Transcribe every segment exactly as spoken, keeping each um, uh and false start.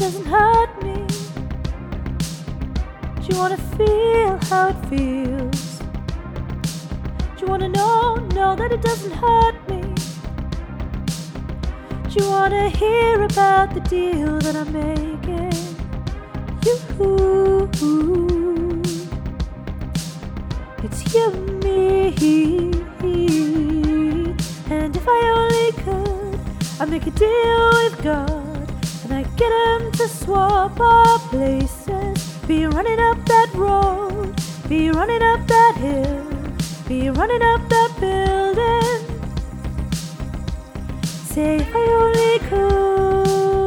doesn't hurt me? Do you wanna feel how it feels? Do you wanna know, know that it doesn't hurt me? Do you wanna hear about the deal that I'm making? You, it's you and me. And if I only could, I'd make a deal with God, and I'd get him to swap our places. Be running up that road, be running up that hill, be running up that building. Say if I only could.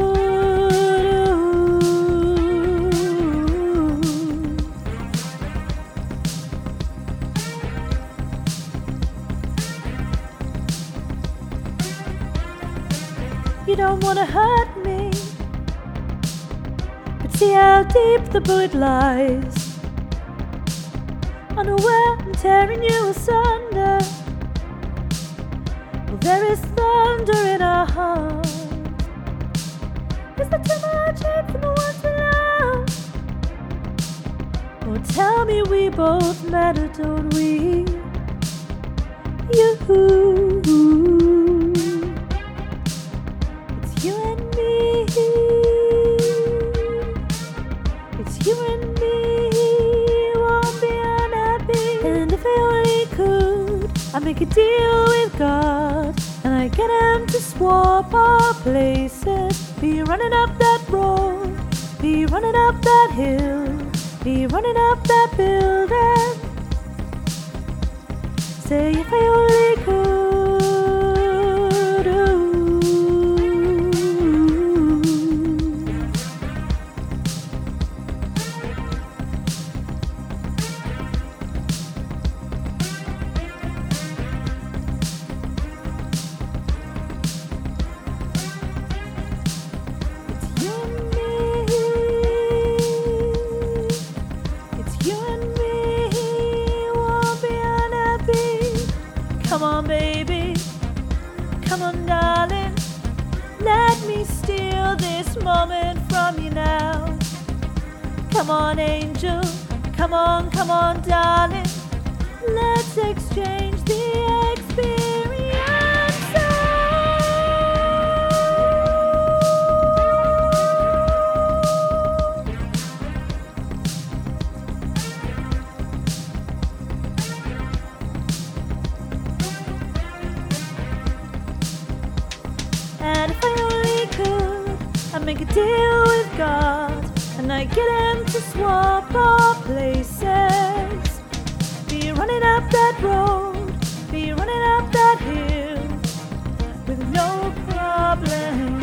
You don't wanna hurt me, but see how deep the bullet lies. Unaware I'm tearing you asunder. Well, there is thunder in our hearts. Is there too much hate from the ones we love? Oh, tell me we both matter, don't we? You, it's you and me. It's you and me. Won't be unhappy. And if I only could, I'd make a deal with God, and I'd get him to swap our places. Be running up that road, be running up that hill, be running up that building. Say if I only could. Come on, baby, come on, darling. Let me steal this moment from you now. Come on, angel, come on, come on, darling. Let's exchange the experience. And if I only could, I'd make a deal with God, and I'd get him to swap our places. Be running up that road, be running up that hill, with no problem.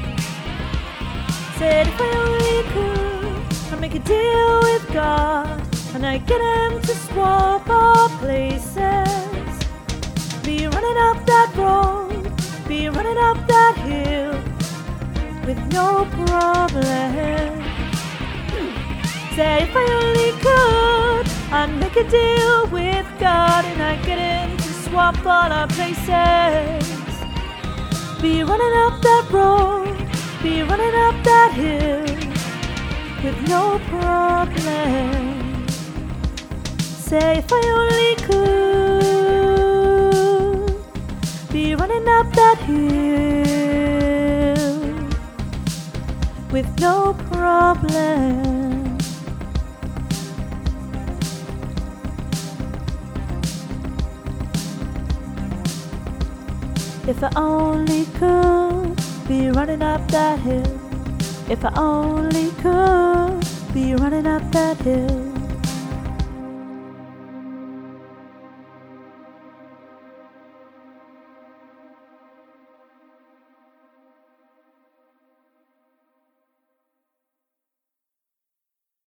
Said if I only could, I'd make a deal with God, and I'd get him to swap our places. Be running up that road, be running up that hill, with no problem. Say if I only could, I'd make a deal with God, and I'd get him to swap all our places. Be running up that road, be running up that hill, with no problem. Say if I only could, be running up that hill, with no problem. If I only could, be running up that hill. If I only could, be running up that hill.